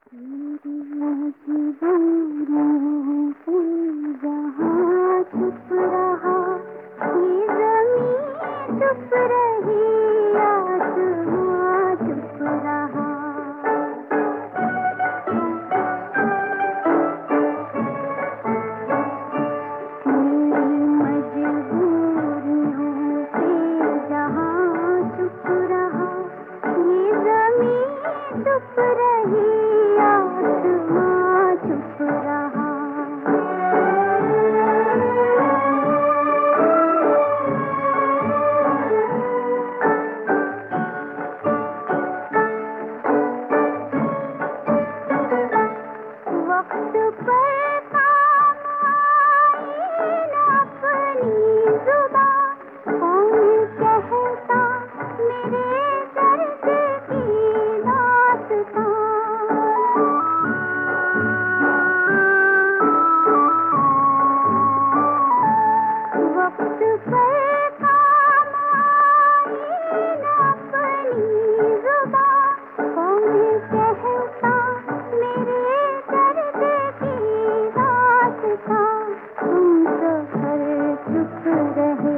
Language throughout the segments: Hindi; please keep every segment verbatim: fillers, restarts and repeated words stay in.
मेरी मजबूरियों पे जहाँ चुप रहा, ये ज़मीं चुप रही, आसमां चुप रहा। मेरी मजबूरियों पे जहाँ चुप रहा, ये ज़मीं चुप रही, आसमां चुप रहा। वक्त पर काम आए न अपनी जुबां, कौन कहता मेरे दर्द की दास्तां। वक्त पर काम आए न अपनी जुबां, कौन कहता मेरे दर्द की दास्तां। तुम तो हर चुप रहे,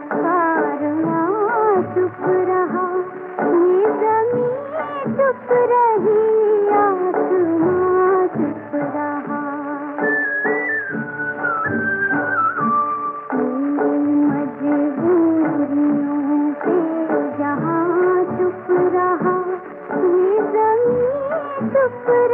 कारवां चुप रहा, ये ज़मीं चुप रही, आसमां चुप रहा। मेरी मजबूरियों पे जहाँ चुप रहा, ये ज़मीं चुप